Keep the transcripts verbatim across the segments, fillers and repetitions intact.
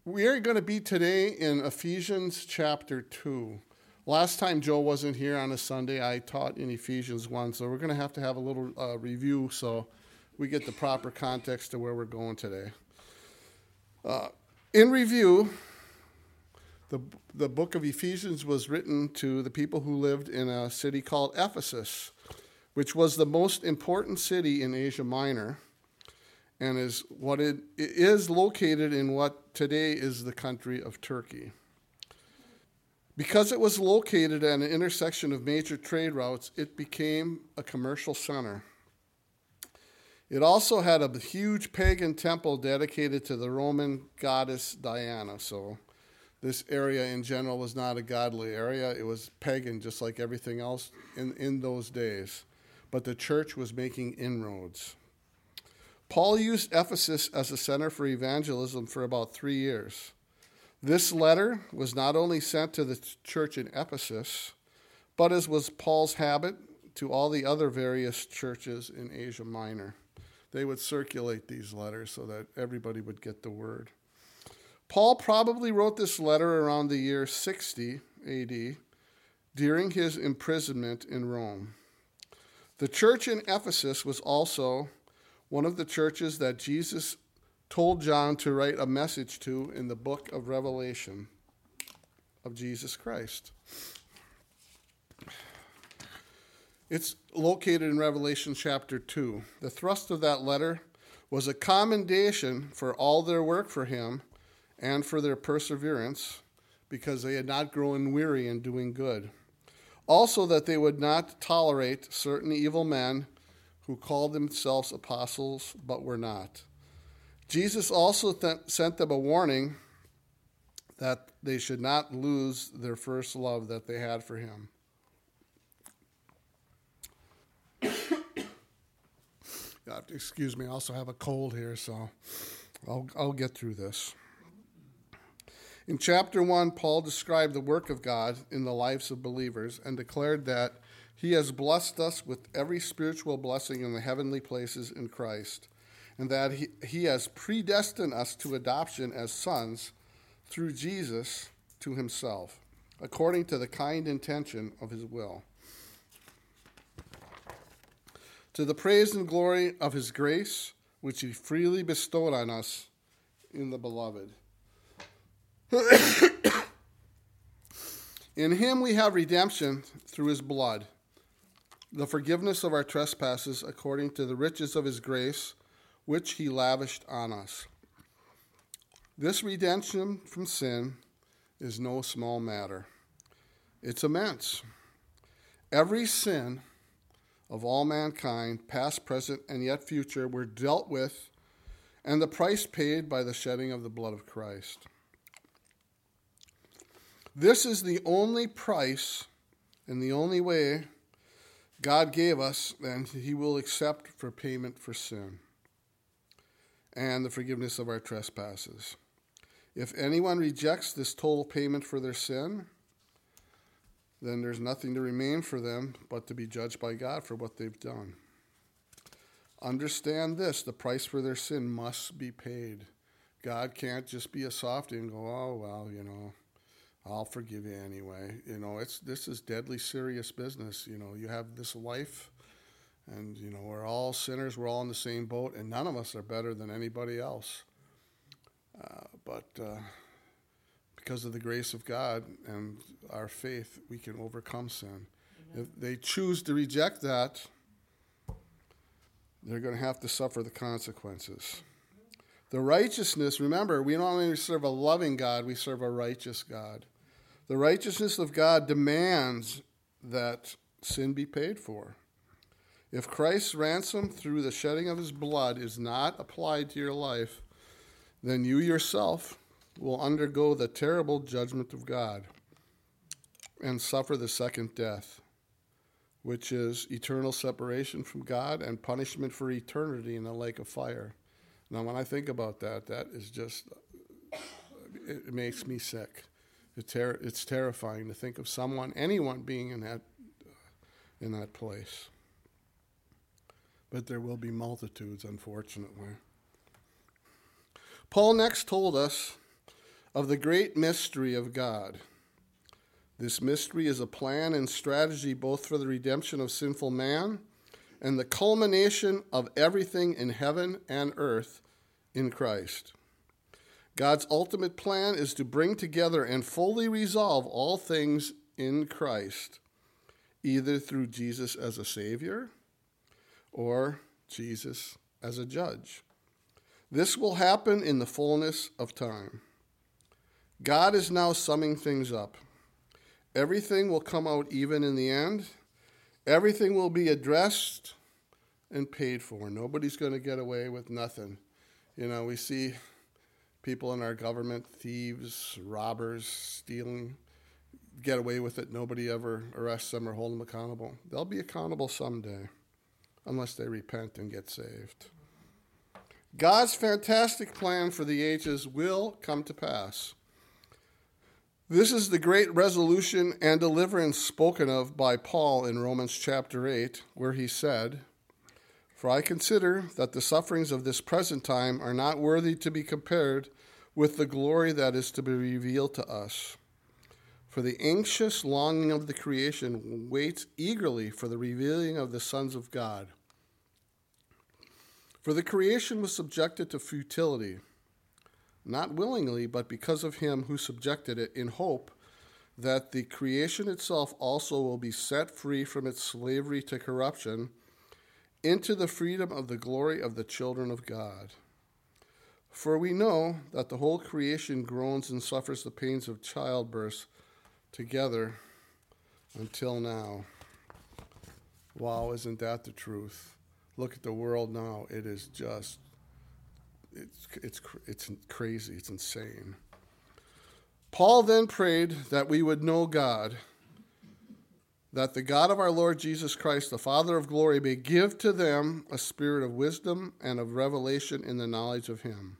We are going to be today in Ephesians chapter two. Last time Joe wasn't here on a Sunday, I taught in Ephesians one, so we're going to have to have a little uh, review so we get the proper context to where we're going today. Uh, in review, the, the book of Ephesians was written to the people who lived in a city called Ephesus, which was the most important city in Asia Minor, and is what it, it is located in what today is the country of Turkey. Because it was located at an intersection of major trade routes, it became a commercial center. It also had a huge pagan temple dedicated to the Roman goddess Diana. So this area in general was not a godly area. It was pagan, just like everything else in, in those days. But the church was making inroads. Paul used Ephesus as a center for evangelism for about three years. This letter was not only sent to the church in Ephesus, but as was Paul's habit, to all the other various churches in Asia Minor. They would circulate these letters so that everybody would get the word. Paul probably wrote this letter around the year sixty A D during his imprisonment in Rome. The church in Ephesus was also one of the churches that Jesus told John to write a message to in the book of Revelation of Jesus Christ. It's located in Revelation chapter two. The thrust of that letter was a commendation for all their work for him and for their perseverance, because they had not grown weary in doing good. Also, that they would not tolerate certain evil men who called themselves apostles but were not. Jesus also th- sent them a warning that they should not lose their first love that they had for him. Excuse me, I also have a cold here, so I'll, I'll get through this. In chapter one, Paul described the work of God in the lives of believers and declared that he has blessed us with every spiritual blessing in the heavenly places in Christ, and that he, he has predestined us to adoption as sons through Jesus to himself, according to the kind intention of his will, to the praise and glory of his grace, which he freely bestowed on us in the beloved. In him we have redemption through his blood, the forgiveness of our trespasses according to the riches of his grace, which he lavished on us. This redemption from sin is no small matter. It's immense. Every sin of all mankind, past, present, and yet future, were dealt with, and the price paid by the shedding of the blood of Christ. This is the only price and the only way God gave us, and he will accept for payment for sin and the forgiveness of our trespasses. If anyone rejects this total payment for their sin, then there's nothing to remain for them but to be judged by God for what they've done. Understand this, the price for their sin must be paid. God can't just be a softie and go, oh, well, you know, I'll forgive you anyway. You know, it's this is deadly serious business. You know, you have this life, and, you know, we're all sinners. We're all in the same boat, and none of us are better than anybody else. Uh, but uh, because of the grace of God and our faith, we can overcome sin. Amen. If they choose to reject that, they're going to have to suffer the consequences. The righteousness, remember, we not only serve a loving God, we serve a righteous God. The righteousness of God demands that sin be paid for. If Christ's ransom through the shedding of his blood is not applied to your life, then you yourself will undergo the terrible judgment of God and suffer the second death, which is eternal separation from God and punishment for eternity in the lake of fire. Now, when I think about that, that is just, it makes me sick. It's, ter- it's terrifying to think of someone, anyone being in that, in that place. But there will be multitudes, unfortunately. Paul next told us of the great mystery of God. This mystery is a plan and strategy both for the redemption of sinful man and the culmination of everything in heaven and earth in Christ. God's ultimate plan is to bring together and fully resolve all things in Christ, either through Jesus as a Savior or Jesus as a judge. This will happen in the fullness of time. God is now summing things up. Everything will come out even in the end. Everything will be addressed and paid for. Nobody's going to get away with nothing. You know, we see people in our government, thieves, robbers, stealing, get away with it. Nobody ever arrests them or hold them accountable. They'll be accountable someday, unless they repent and get saved. God's fantastic plan for the ages will come to pass. This is the great resolution and deliverance spoken of by Paul in Romans chapter eight, where he said, "For I consider that the sufferings of this present time are not worthy to be compared with the glory that is to be revealed to us. For the anxious longing of the creation waits eagerly for the revealing of the sons of God. For the creation was subjected to futility, not willingly, but because of him who subjected it, in hope that the creation itself also will be set free from its slavery to corruption into the freedom of the glory of the children of God. For we know that the whole creation groans and suffers the pains of childbirth together until now." Wow, isn't that the truth? Look at the world now. It is just, it's, it's, it's crazy. It's insane. Paul then prayed that we would know God, that the God of our Lord Jesus Christ, the Father of glory, may give to them a spirit of wisdom and of revelation in the knowledge of him.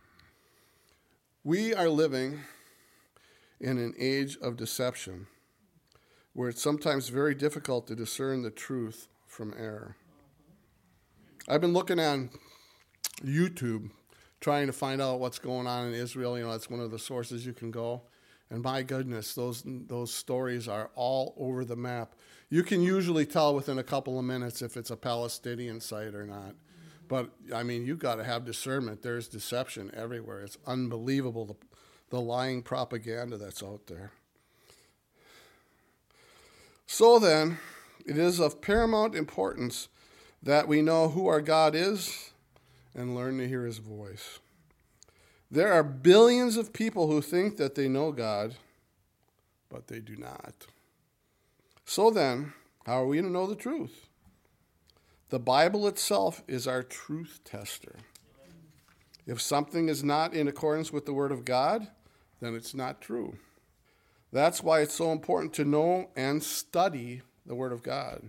We are living in an age of deception, where it's sometimes very difficult to discern the truth from error. I've been looking on YouTube, trying to find out what's going on in Israel. You know, that's one of the sources you can go. And my goodness, those those stories are all over the map. You can usually tell within a couple of minutes if it's a Palestinian site or not. But, I mean, you've got to have discernment. There's deception everywhere. It's unbelievable, the, the lying propaganda that's out there. So then, it is of paramount importance that we know who our God is and learn to hear his voice. There are billions of people who think that they know God, but they do not. So then, how are we to know the truth? The Bible itself is our truth tester. If something is not in accordance with the Word of God, then it's not true. That's why it's so important to know and study the Word of God.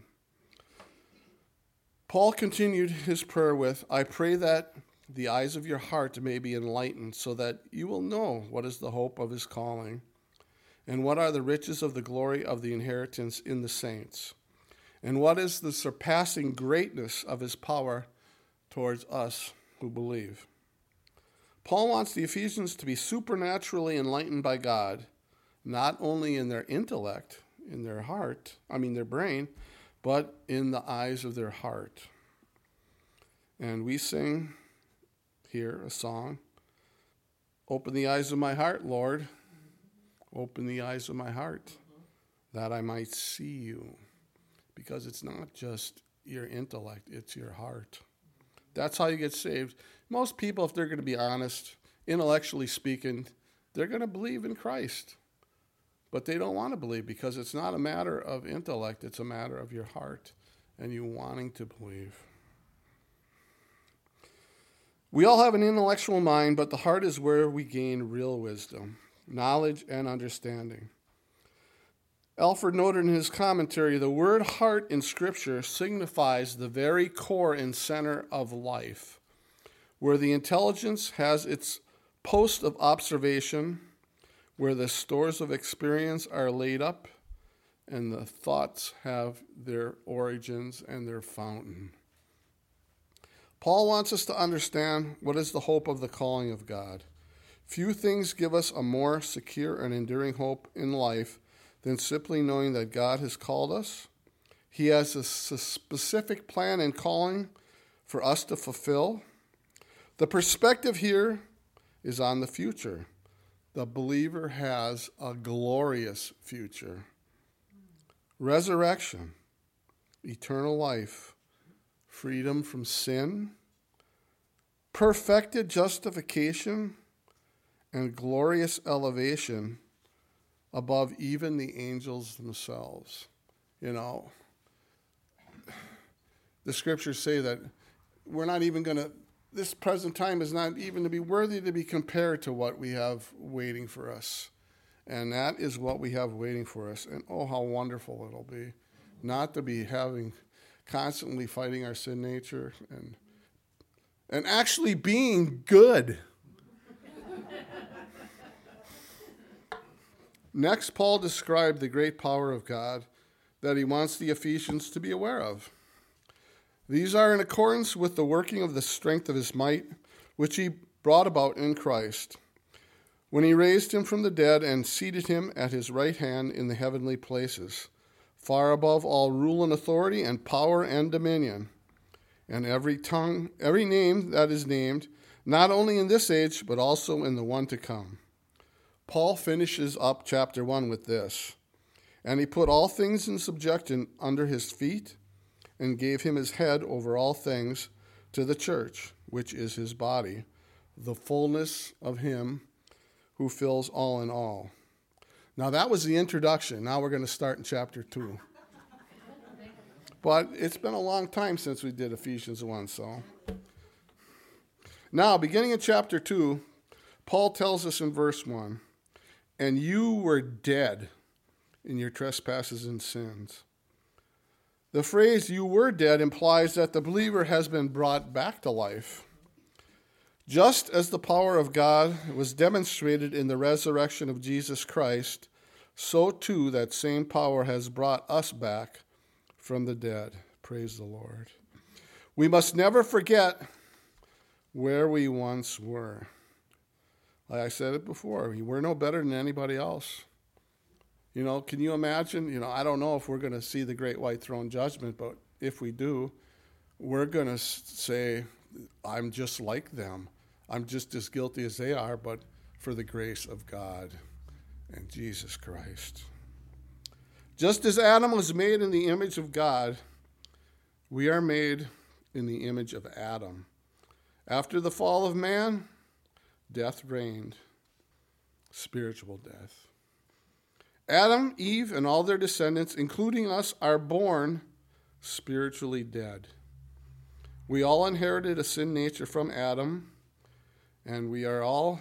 Paul continued his prayer with, "I pray that the eyes of your heart may be enlightened, so that you will know what is the hope of his calling, and what are the riches of the glory of the inheritance in the saints, and what is the surpassing greatness of his power towards us who believe." Paul wants the Ephesians to be supernaturally enlightened by God, not only in their intellect, in their heart, I mean their brain, but in the eyes of their heart. And we sing here a song, "Open the eyes of my heart, Lord. Open the eyes of my heart, that I might see you." Because it's not just your intellect, it's your heart. That's how you get saved. Most people, if they're going to be honest, intellectually speaking, they're going to believe in Christ. But they don't want to believe because it's not a matter of intellect, it's a matter of your heart and you wanting to believe. We all have an intellectual mind, but the heart is where we gain real wisdom, knowledge, and understanding. Alfred noted in his commentary, the word heart in Scripture signifies the very core and center of life, where the intelligence has its post of observation, where the stores of experience are laid up, and the thoughts have their origins and their fountain. Paul wants us to understand what is the hope of the calling of God. Few things give us a more secure and enduring hope in life than simply knowing that God has called us. He has a specific plan and calling for us to fulfill. The perspective here is on the future. The believer has a glorious future. Resurrection, eternal life, freedom from sin, perfected justification, and glorious elevation above even the angels themselves. You know, the scriptures say that we're not even going to, this present time is not even to be worthy to be compared to what we have waiting for us. And that is what we have waiting for us. And oh, how wonderful it'll be not to be having, constantly fighting our sin nature and and actually being good. Next, Paul described the great power of God that he wants the Ephesians to be aware of. These are in accordance with the working of the strength of his might, which he brought about in Christ, when he raised him from the dead and seated him at his right hand in the heavenly places, far above all rule and authority and power and dominion, and every tongue, every name that is named, not only in this age, but also in the one to come. Paul finishes up chapter one with this, and he put all things in subjection under his feet, and gave him his head over all things to the church, which is his body, the fullness of him who fills all in all. Now that was the introduction. Now we're going to start in chapter two. But it's been a long time since we did Ephesians one, so. Now, beginning in chapter two, Paul tells us in verse one, and you were dead in your trespasses and sins. The phrase, you were dead, implies that the believer has been brought back to life. Just as the power of God was demonstrated in the resurrection of Jesus Christ, so too that same power has brought us back from the dead. Praise the Lord. We must never forget where we once were. Like I said it before, we're no better than anybody else. You know, can you imagine? You know, I don't know if we're going to see the great white throne judgment, but if we do, we're going to say, I'm just like them. I'm just as guilty as they are, but for the grace of God and Jesus Christ. Just as Adam was made in the image of God, we are made in the image of Adam. After the fall of man, death reigned, spiritual death. Adam, Eve, and all their descendants, including us, are born spiritually dead. We all inherited a sin nature from Adam, and we are all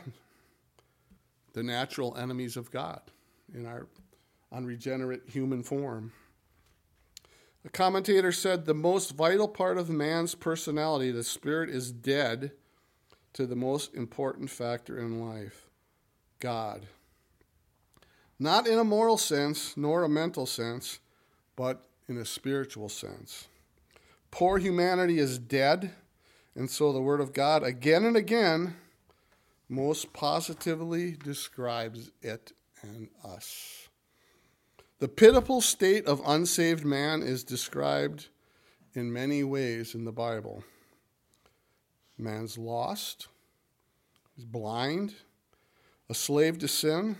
the natural enemies of God in our unregenerate human form. A commentator said the most vital part of man's personality, the spirit, is dead to the most important factor in life, God. Not in a moral sense, nor a mental sense, but in a spiritual sense. Poor humanity is dead, and so the Word of God again and again most positively describes it and us. The pitiful state of unsaved man is described in many ways in the Bible. Man's lost, he's blind, a slave to sin,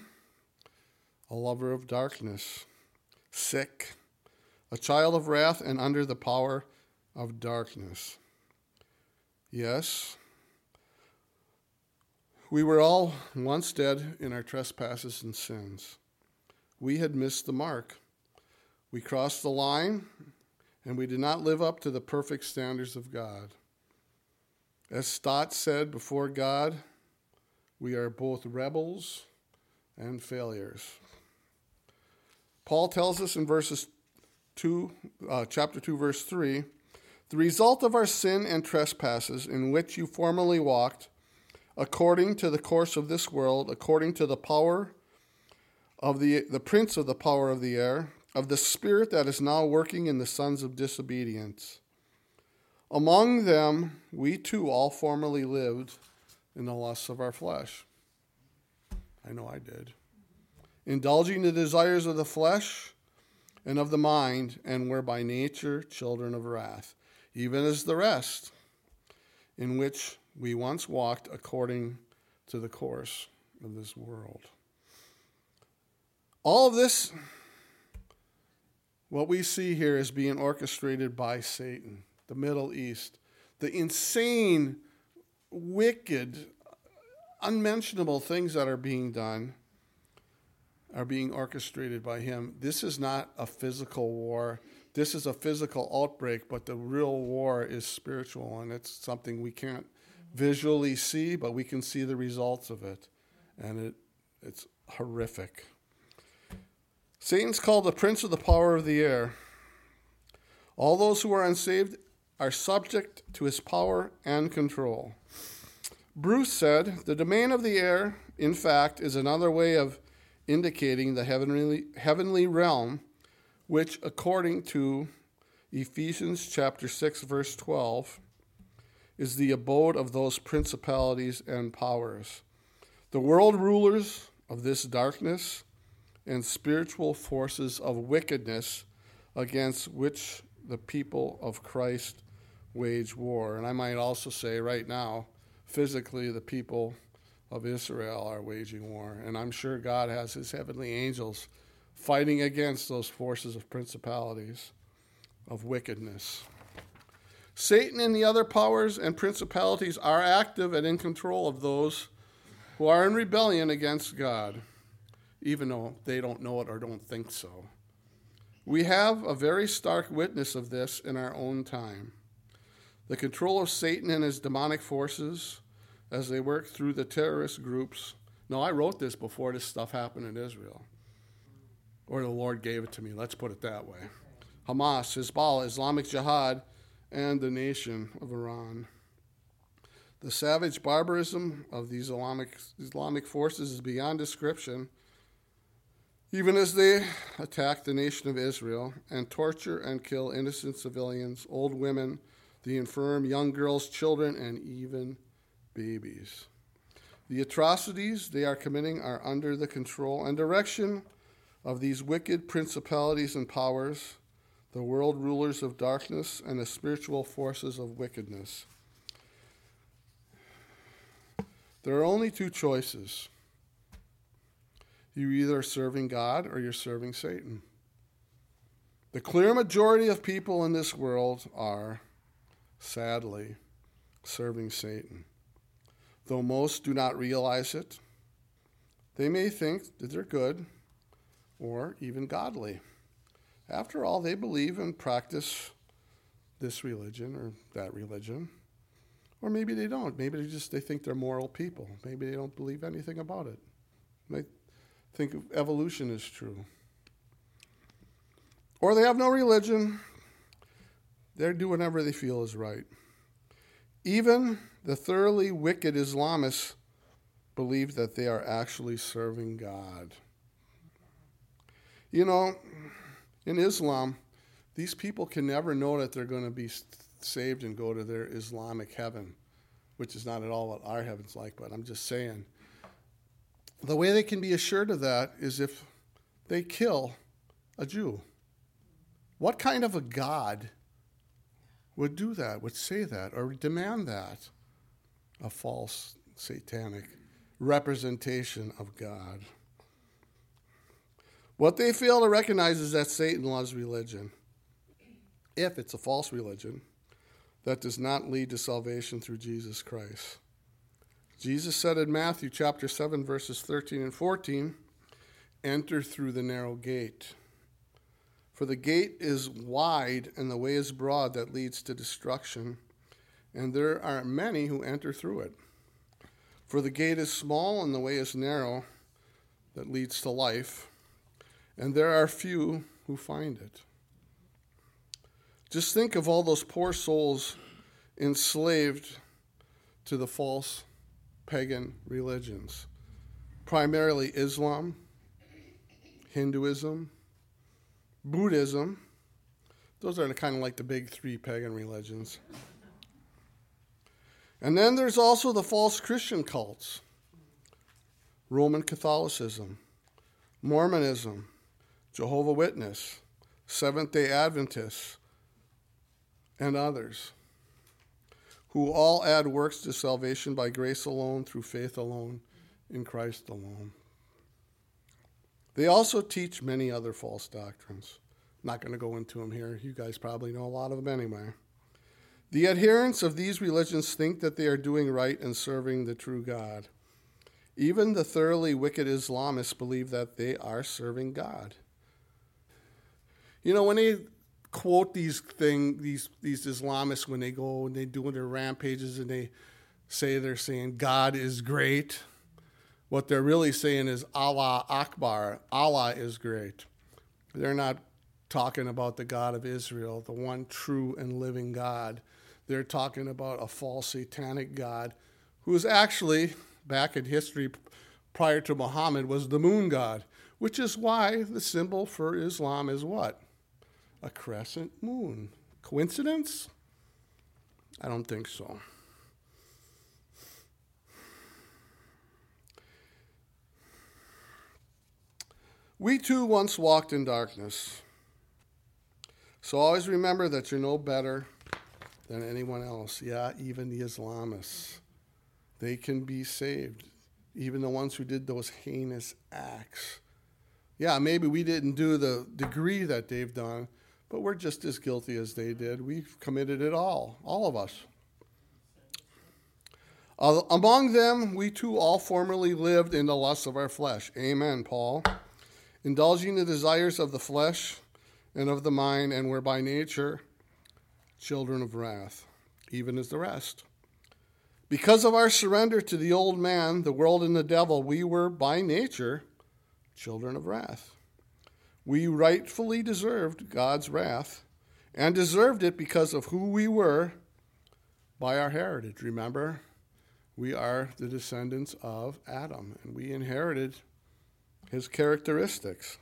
a lover of darkness, sick, a child of wrath, and under the power of darkness. Yes, we were all once dead in our trespasses and sins. We had missed the mark. We crossed the line, and we did not live up to the perfect standards of God. As Stott said, before God, we are both rebels and failures. Paul tells us in verses two, uh, chapter two, verse three, the result of our sin and trespasses in which you formerly walked, according to the course of this world, according to the power of the, the prince of the power of the air, of the spirit that is now working in the sons of disobedience. Among them, we too all formerly lived in the lusts of our flesh. I know I did. Indulging the desires of the flesh and of the mind, and were by nature children of wrath, even as the rest, in which we once walked according to the course of this world. All of this, what we see here, is being orchestrated by Satan, the Middle East. The insane, wicked, unmentionable things that are being done are being orchestrated by him. This is not a physical war. This is a physical outbreak, but the real war is spiritual, and it's something we can't visually see, but we can see the results of it, and it it's horrific. Satan's called the prince of the power of the air. All those who are unsaved are subject to his power and control. Bruce said, the domain of the air, in fact, is another way of indicating the heavenly, heavenly realm, which, according to Ephesians chapter six, verse twelve, is the abode of those principalities and powers, the world rulers of this darkness and spiritual forces of wickedness against which the people of Christ wage war. And I might also say right now, physically, the people of Israel are waging war. And I'm sure God has his heavenly angels fighting against those forces of principalities of wickedness. Satan and the other powers and principalities are active and in control of those who are in rebellion against God, even though they don't know it or don't think so. We have a very stark witness of this in our own time. The control of Satan and his demonic forces as they work through the terrorist groups. No, I wrote this before this stuff happened in Israel. Or the Lord gave it to me, let's put it that way. Hamas, Hezbollah, Islamic Jihad, and the nation of Iran. The savage barbarism of these Islamic, Islamic forces is beyond description, even as they attack the nation of Israel and torture and kill innocent civilians, old women, the infirm, young girls, children, and even babies. The atrocities they are committing are under the control and direction of these wicked principalities and powers, the world rulers of darkness and the spiritual forces of wickedness. There are only two choices. You're either serving God or you're serving Satan. The clear majority of people in this world are, sadly, serving Satan. Though most do not realize it, they may think that they're good or even godly. After all, they believe and practice this religion or that religion. Or maybe they don't. Maybe they just they think they're moral people. Maybe they don't believe anything about it. They think evolution is true. Or they have no religion. They do whatever they feel is right. Even the thoroughly wicked Islamists believe that they are actually serving God. You know, in Islam, these people can never know that they're going to be saved and go to their Islamic heaven, which is not at all what our heaven's like, but I'm just saying. The way they can be assured of that is if they kill a Jew. What kind of a God would do that, would say that, or demand that? A false satanic representation of God. What they fail to recognize is that Satan loves religion. If it's a false religion that does not lead to salvation through Jesus Christ. Jesus said in Matthew chapter seven, verses thirteen and fourteen, enter through the narrow gate. For the gate is wide and the way is broad that leads to destruction, and there are many who enter through it. For the gate is small and the way is narrow that leads to life, and there are few who find it. Just think of all those poor souls enslaved to the false pagan religions, primarily Islam, Hinduism, Buddhism. Those are kind of like the big three pagan religions. And then there's also the false Christian cults, Roman Catholicism, Mormonism, Jehovah's Witness, Seventh-day Adventists, and others, who all add works to salvation by grace alone, through faith alone, in Christ alone. They also teach many other false doctrines. I'm not going to go into them here. You guys probably know a lot of them anyway. The adherents of these religions think that they are doing right and serving the true God. Even the thoroughly wicked Islamists believe that they are serving God. You know, when they quote these thing, these these Islamists, when they go and they do their rampages and they say they're saying God is great, what they're really saying is Allah Akbar, Allah is great. They're not talking about the God of Israel, the one true and living God. They're talking about a false satanic God who is actually, back in history prior to Muhammad, was the moon god, which is why the symbol for Islam is what? A crescent moon. Coincidence? I don't think so. We too once walked in darkness. So always remember that you're no better than anyone else. Yeah, even the Islamists. They can be saved. Even the ones who did those heinous acts. Yeah, maybe we didn't do the degree that they've done, but we're just as guilty as they did. We've committed it all, all of us. Uh, among them, we too all formerly lived in the lusts of our flesh. Amen, Paul. Indulging the desires of the flesh and of the mind, and were by nature children of wrath, even as the rest. Because of our surrender to the old man, the world, and the devil, we were by nature children of wrath. We rightfully deserved God's wrath, and deserved it because of who we were by our heritage. Remember, we are the descendants of Adam, and we inherited his characteristics.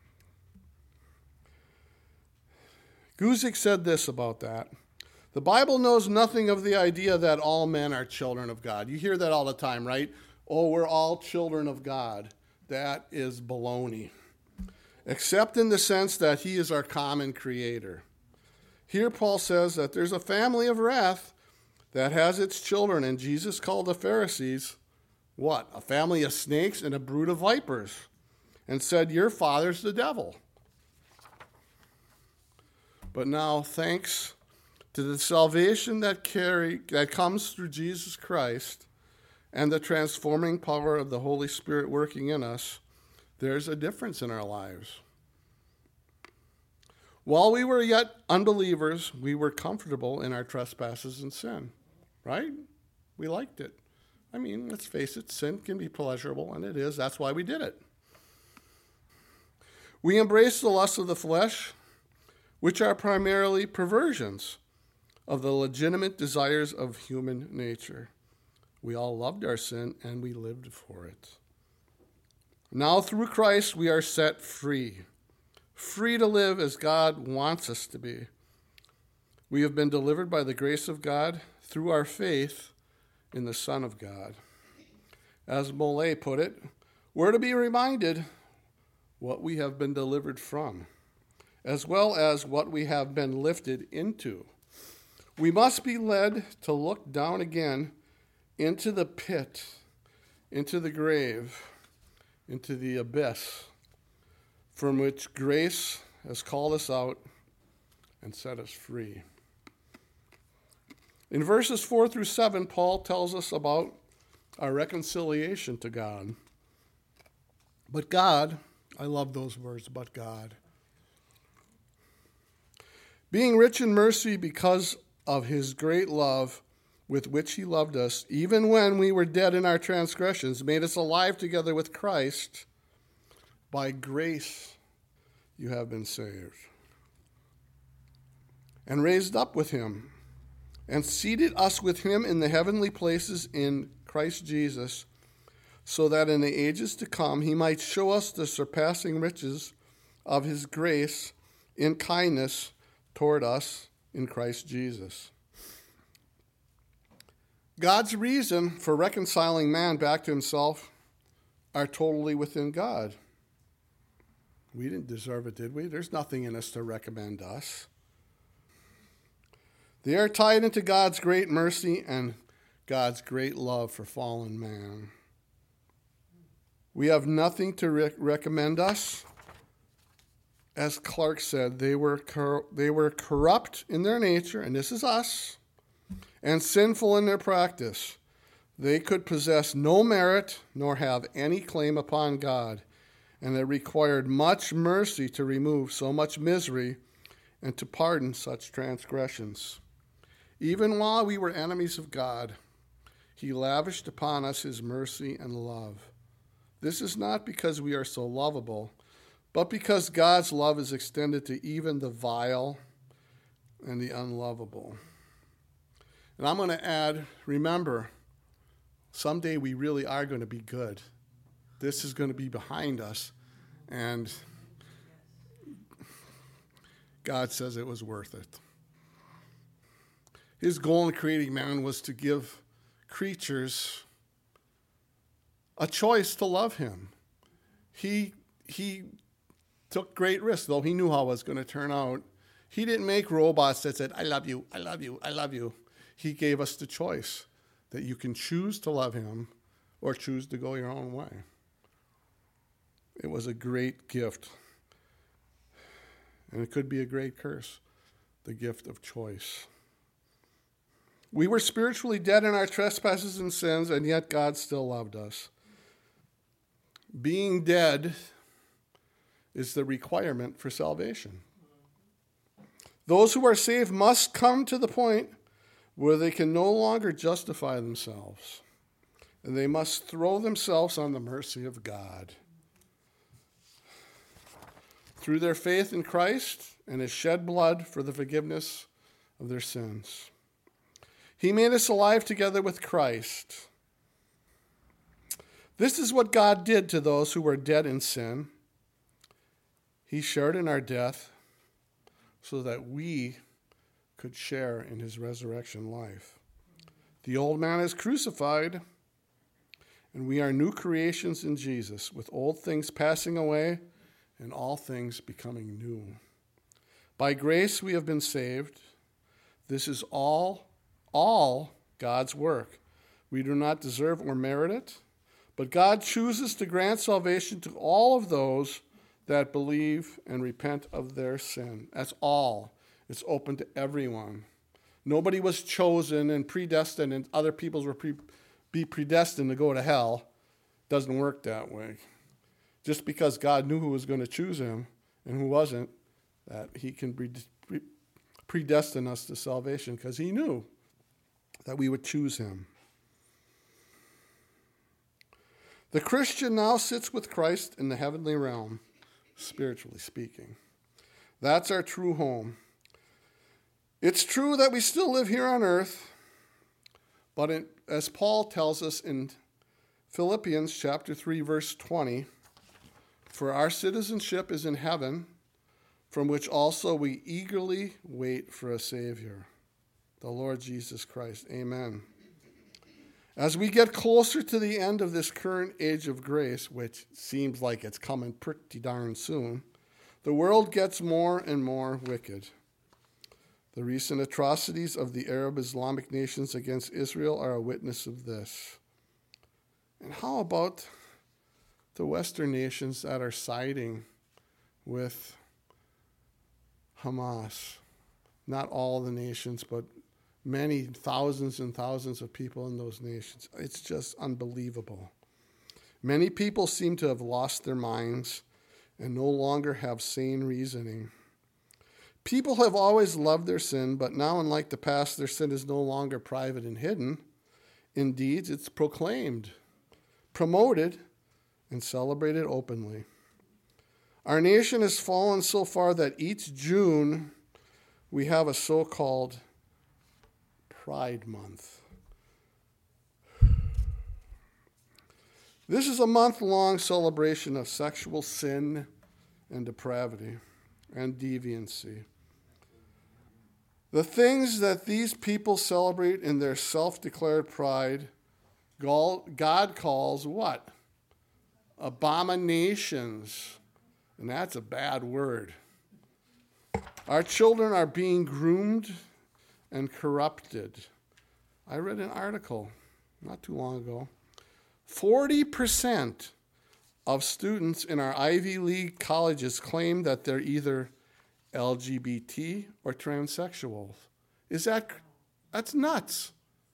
Guzik said this about that. The Bible knows nothing of the idea that all men are children of God. You hear that all the time, right? Oh, we're all children of God. That is baloney. Except in the sense that he is our common creator. Here Paul says that there's a family of wrath that has its children, and Jesus called the Pharisees, what? A family of snakes and a brood of vipers, and said, your father's the devil. But now, thanks to the salvation that carry that comes through Jesus Christ and the transforming power of the Holy Spirit working in us, there's a difference in our lives. While we were yet unbelievers, we were comfortable in our trespasses and sin, right? We liked it. I mean, let's face it, sin can be pleasurable, and it is. That's why we did it. We embraced the lusts of the flesh, which are primarily perversions of the legitimate desires of human nature. We all loved our sin, and we lived for it. Now, through Christ, we are set free, free to live as God wants us to be. We have been delivered by the grace of God through our faith in the Son of God. As Molay put it, we're to be reminded what we have been delivered from, as well as what we have been lifted into. We must be led to look down again into the pit, into the grave, into the abyss, from which grace has called us out and set us free. In verses four through seven, Paul tells us about our reconciliation to God. But God, I love those words, but God. Being rich in mercy because of his great love with which he loved us, even when we were dead in our transgressions, made us alive together with Christ. By grace you have been saved. And raised up with him, and seated us with him in the heavenly places in Christ Jesus, so that in the ages to come he might show us the surpassing riches of his grace in kindness toward us in Christ Jesus. God's reason for reconciling man back to himself are totally within God. We didn't deserve it, did we? There's nothing in us to recommend us. They are tied into God's great mercy and God's great love for fallen man. We have nothing to re- recommend us. As Clark said, they were cor- they were corrupt in their nature, and this is us, and sinful in their practice. They could possess no merit nor have any claim upon God, and it required much mercy to remove so much misery and to pardon such transgressions. Even while we were enemies of God, he lavished upon us his mercy and love. This is not because we are so lovable, but because God's love is extended to even the vile and the unlovable. And I'm going to add, remember, someday we really are going to be good. This is going to be behind us, and God says it was worth it. His goal in creating man was to give creatures a choice to love him. He, he took great risks, though he knew how it was going to turn out. He didn't make robots that said, I love you, I love you, I love you. He gave us the choice that you can choose to love him or choose to go your own way. It was a great gift. And it could be a great curse, the gift of choice. We were spiritually dead in our trespasses and sins, and yet God still loved us. Being dead is the requirement for salvation. Those who are saved must come to the point where they can no longer justify themselves, and they must throw themselves on the mercy of God. Through their faith in Christ and his shed blood for the forgiveness of their sins. He made us alive together with Christ. This is what God did to those who were dead in sin. He shared in our death so that we could share in his resurrection life. The old man is crucified, and we are new creations in Jesus, with old things passing away and all things becoming new. By grace we have been saved. This is all, all God's work. We do not deserve or merit it, but God chooses to grant salvation to all of those that believe and repent of their sin. That's all. It's open to everyone. Nobody was chosen and predestined, and other peoples were pre- be predestined to go to hell. Doesn't work that way. Just because God knew who was going to choose him and who wasn't, that he can pre- pre- predestine us to salvation because he knew that we would choose him. The Christian now sits with Christ in the heavenly realm, spiritually speaking. That's our true home. It's true that we still live here on earth, but it, as Paul tells us in Philippians chapter three, verse twenty, for our citizenship is in heaven, from which also we eagerly wait for a Savior, the Lord Jesus Christ. Amen. As we get closer to the end of this current age of grace, which seems like it's coming pretty darn soon, the world gets more and more wicked. The recent atrocities of the Arab Islamic nations against Israel are a witness of this. And how about the Western nations that are siding with Hamas? Not all the nations, but many thousands and thousands of people in those nations. It's just unbelievable. Many people seem to have lost their minds and no longer have sane reasoning. People have always loved their sin, but now, unlike the past, their sin is no longer private and hidden. Indeed, it's proclaimed, promoted, and celebrated openly. Our nation has fallen so far that each June we have a so-called Pride Month. This is a month-long celebration of sexual sin and depravity and deviancy. The things that these people celebrate in their self-declared pride, God calls what? abominations. And that's a bad word. Our children are being groomed and corrupted. I read an article not too long ago. forty percent of students in our Ivy League colleges claim that they're either L G B T or transsexuals. Is that, that's nuts.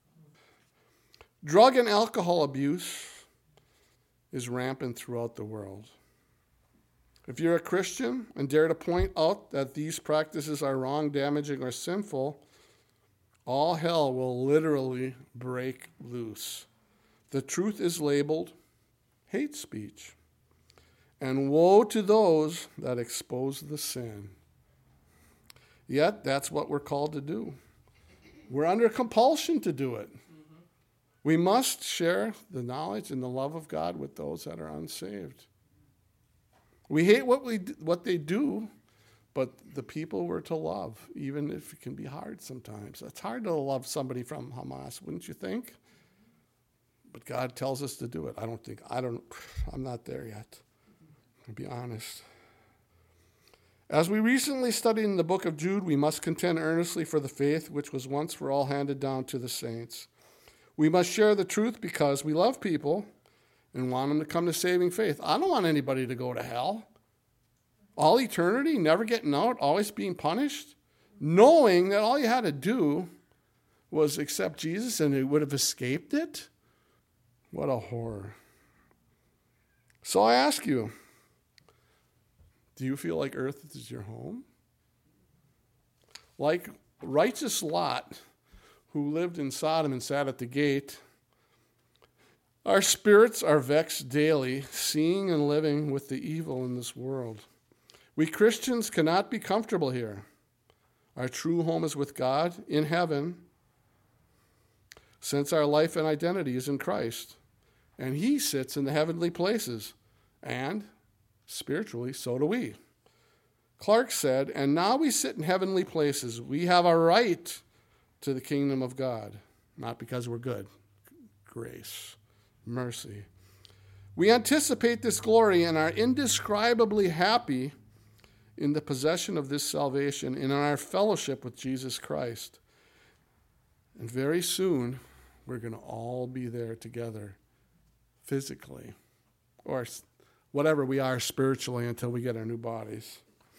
Drug and alcohol abuse is rampant throughout the world. If you're a Christian and dare to point out that these practices are wrong, damaging, or sinful, all hell will literally break loose. The truth is labeled hate speech. And woe to those that expose the sin. Yet, that's what we're called to do. We're under compulsion to do it. Mm-hmm. We must share the knowledge and the love of God with those that are unsaved. We hate what we what they do, but the people we're to love, even if it can be hard sometimes. It's hard to love somebody from Hamas, wouldn't you think? But God tells us to do it. I don't think, I don't, I'm not there yet, to be honest. As we recently studied in the book of Jude, we must contend earnestly for the faith which was once for all handed down to the saints. We must share the truth because we love people and want them to come to saving faith. I don't want anybody to go to hell. All eternity, never getting out, always being punished, knowing that all you had to do was accept Jesus and you would have escaped it. What a horror. So I ask you, do you feel like earth is your home? Like righteous Lot, who lived in Sodom and sat at the gate, our spirits are vexed daily, seeing and living with the evil in this world. We Christians cannot be comfortable here. Our true home is with God in heaven, since our life and identity is in Christ. And he sits in the heavenly places. And spiritually, so do we. Clark said, and now we sit in heavenly places. We have a right to the kingdom of God. Not because we're good. Grace. Mercy. We anticipate this glory and are indescribably happy in the possession of this salvation and in our fellowship with Jesus Christ. And very soon, we're going to all be there together, physically, or whatever we are spiritually until we get our new bodies.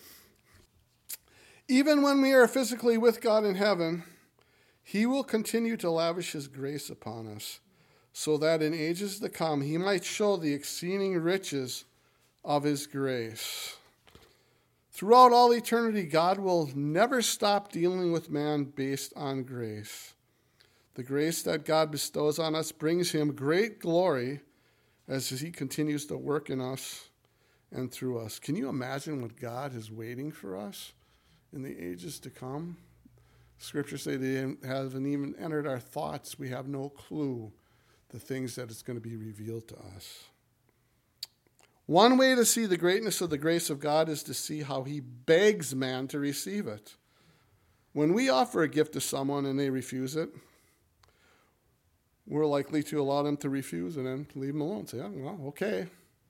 Even when we are physically with God in heaven, he will continue to lavish his grace upon us, so that in ages to come he might show the exceeding riches of his grace. Throughout all eternity, God will never stop dealing with man based on grace. The grace that God bestows on us brings him great glory as he continues to work in us and through us. Can you imagine what God is waiting for us in the ages to come? Scriptures say they haven't even entered our thoughts. We have no clue the things that is going to be revealed to us. One way to see the greatness of the grace of God is to see how he begs man to receive it. When we offer a gift to someone and they refuse it, we're likely to allow them to refuse and then leave them alone. Say, oh, well, okay.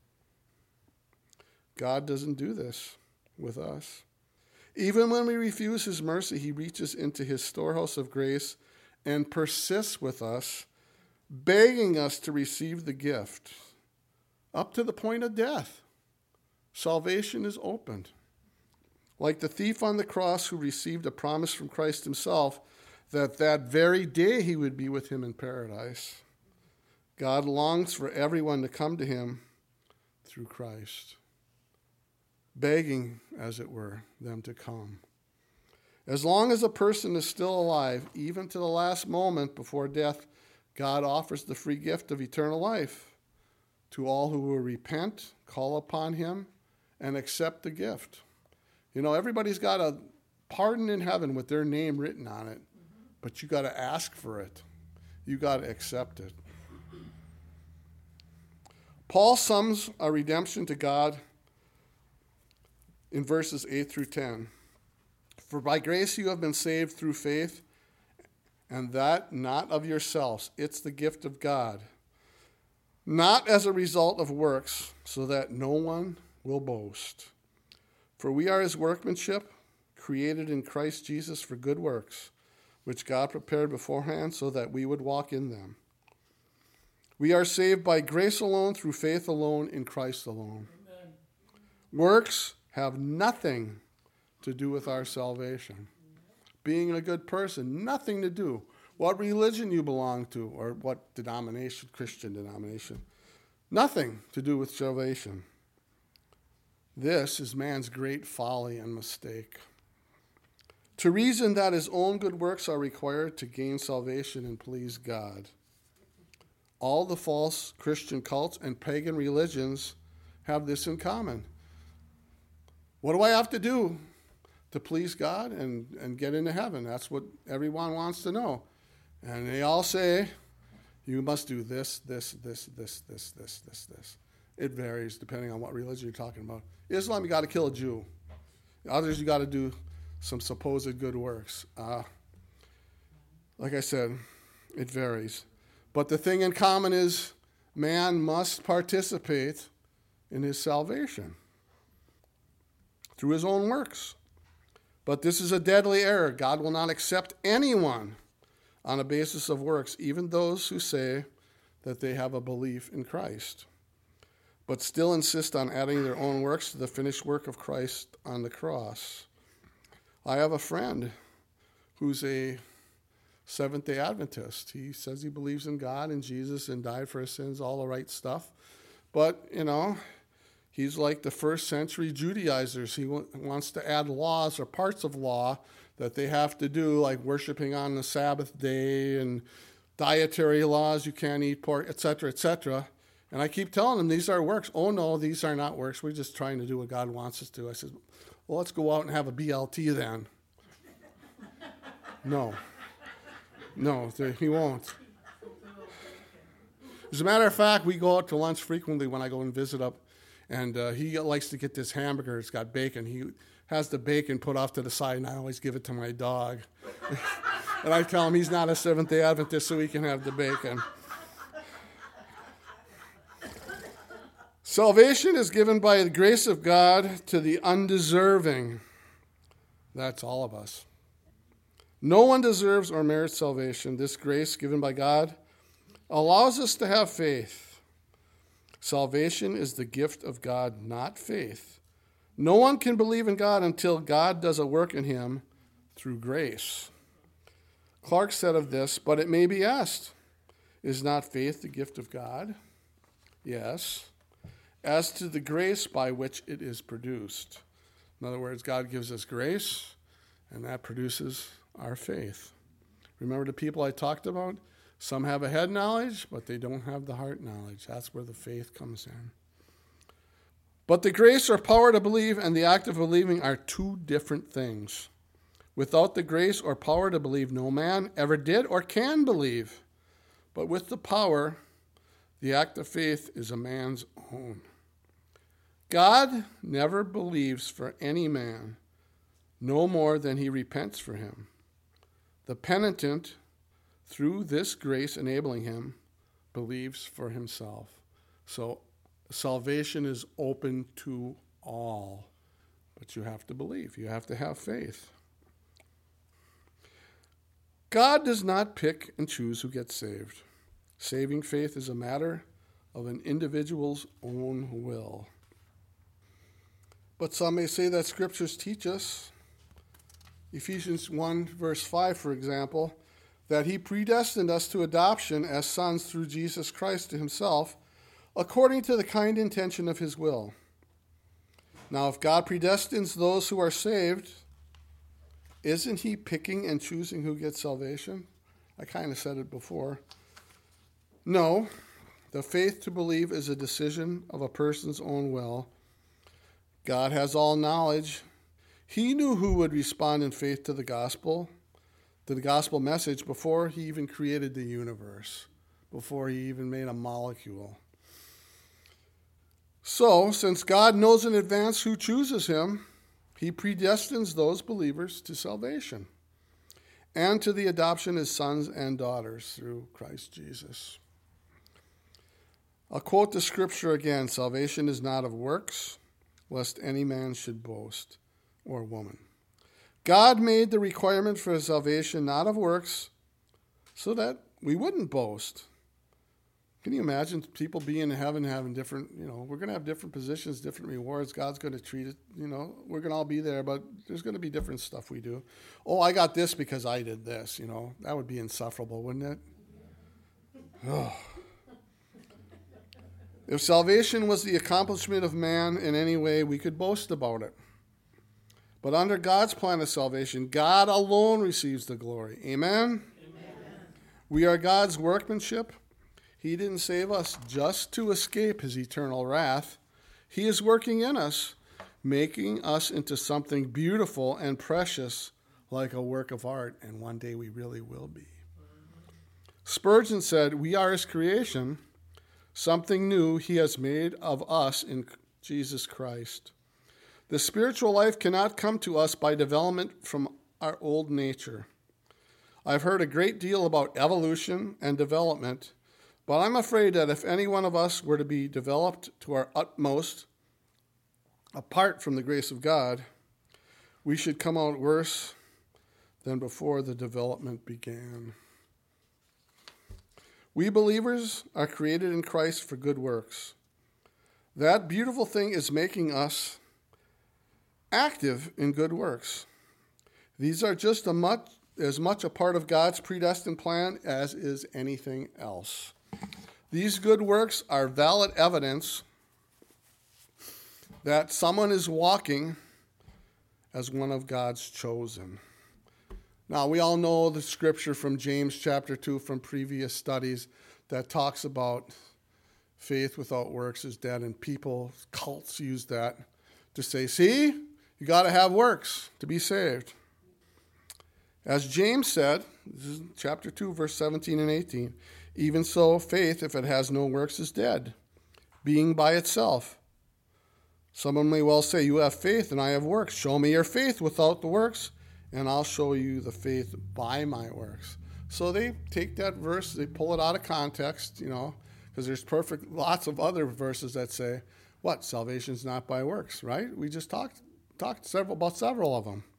God doesn't do this with us. Even when we refuse his mercy, he reaches into his storehouse of grace and persists with us, begging us to receive the gift up to the point of death. Salvation is opened. Like the thief on the cross who received a promise from Christ himself that that very day he would be with him in paradise, God longs for everyone to come to him through Christ, begging, as it were, them to come. As long as a person is still alive, even to the last moment before death, God offers the free gift of eternal life to all who will repent, call upon him, and accept the gift. You know, everybody's got a pardon in heaven with their name written on it, but you got to ask for it. You got to accept it. Paul sums our redemption to God in verses eight through ten. For by grace you have been saved through faith, and that not of yourselves. It's the gift of God. not as a result of works, so that no one will boast. For we are his workmanship, created in Christ Jesus for good works, which God prepared beforehand so that we would walk in them. We are saved by grace alone, through faith alone, in Christ alone. Amen. Works have nothing to do with our salvation. Being a good person, nothing to do. What religion you belong to, or what denomination, Christian denomination, nothing to do with salvation. This is man's great folly and mistake. To reason that his own good works are required to gain salvation and please God. All the false Christian cults and pagan religions have this in common. What do I have to do to please God and, and get into heaven? That's what everyone wants to know. And they all say, you must do this, this, this, this, this, this, this, this. It varies depending on what religion you're talking about. Islam, you got to kill a Jew. Others, you got to do some supposed good works. Uh, like I said, it varies. But the thing in common is man must participate in his salvation through his own works. But this is a deadly error. God will not accept anyone on a basis of works, even those who say that they have a belief in Christ, but still insist on adding their own works to the finished work of Christ on the cross. I have a friend who's a Seventh-day Adventist. He says he believes in God and Jesus and died for his sins, all the right stuff. But, you know, he's like the first century Judaizers. He w- wants to add laws or parts of law that they have to do, like worshiping on the Sabbath day and dietary laws, you can't eat pork, et cetera, et cetera. And I keep telling them these are works. Oh, no, these are not works. We're just trying to do what God wants us to. I said, well, let's go out and have a B L T then. No. No, he won't. As a matter of fact, we go out to lunch frequently when I go and visit up, and uh, he likes to get this hamburger. It's got bacon. He has the bacon put off to the side, and I always give it to my dog. And I tell him he's not a Seventh-day Adventist, so he can have the bacon. Salvation is given by the grace of God to the undeserving. That's all of us. No one deserves or merits salvation. This grace given by God allows us to have faith. Salvation is the gift of God, not faith. No one can believe in God until God does a work in him through grace. Clark said of this, but it may be asked, is not faith the gift of God? Yes, as to the grace by which it is produced. In other words, God gives us grace, and that produces our faith. Remember the people I talked about? Some have a head knowledge, but they don't have the heart knowledge. That's where the faith comes in. But the grace or power to believe and the act of believing are two different things. Without the grace or power to believe, no man ever did or can believe. But with the power, the act of faith is a man's own. God never believes for any man, no more than he repents for him. The penitent, through this grace enabling him, believes for himself. So salvation is open to all, but you have to believe. You have to have faith. God does not pick and choose who gets saved. Saving faith is a matter of an individual's own will. But some may say that scriptures teach us, Ephesians one, verse five, for example, that he predestined us to adoption as sons through Jesus Christ to himself, according to the kind intention of his will. Now, if God predestines those who are saved, isn't he picking and choosing who gets salvation? I kind of said it before. No, the faith to believe is a decision of a person's own will. God has all knowledge. He knew who would respond in faith to the gospel, to the gospel message, before he even created the universe, before he even made a molecule. So, since God knows in advance who chooses him, he predestines those believers to salvation and to the adoption as sons and daughters through Christ Jesus. I'll quote the scripture again. Salvation is not of works, lest any man should boast, or woman. God made the requirement for salvation not of works, so that we wouldn't boast. Can you imagine people being in heaven having different, you know, we're going to have different positions, different rewards. God's going to treat it, you know, we're going to all be there, but there's going to be different stuff we do. Oh, I got this because I did this, you know. That would be insufferable, wouldn't it? Oh. If salvation was the accomplishment of man in any way, we could boast about it. But under God's plan of salvation, God alone receives the glory. Amen? Amen. We are God's workmanship. He didn't save us just to escape his eternal wrath. He is working in us, making us into something beautiful and precious, like a work of art, and one day we really will be. Spurgeon said, "We are his creation, something new he has made of us in Jesus Christ. The spiritual life cannot come to us by development from our old nature. I've heard a great deal about evolution and development, but I'm afraid that if any one of us were to be developed to our utmost, apart from the grace of God, we should come out worse than before the development began." We believers are created in Christ for good works. That beautiful thing is making us active in good works. These are just a much, as much a part of God's predestined plan as is anything else. These good works are valid evidence that someone is walking as one of God's chosen. Now, we all know the scripture from James chapter two from previous studies that talks about faith without works is dead, and people, cults use that to say, see, you got to have works to be saved. As James said, this is chapter two, verse seventeen and eighteen, even so, faith, if it has no works, is dead, being by itself. Someone may well say, you have faith and I have works. Show me your faith without the works, and I'll show you the faith by my works. So they take that verse, they pull it out of context, you know, because there's perfect lots of other verses that say, what, salvation's not by works, right? We just talked talked several about several of them.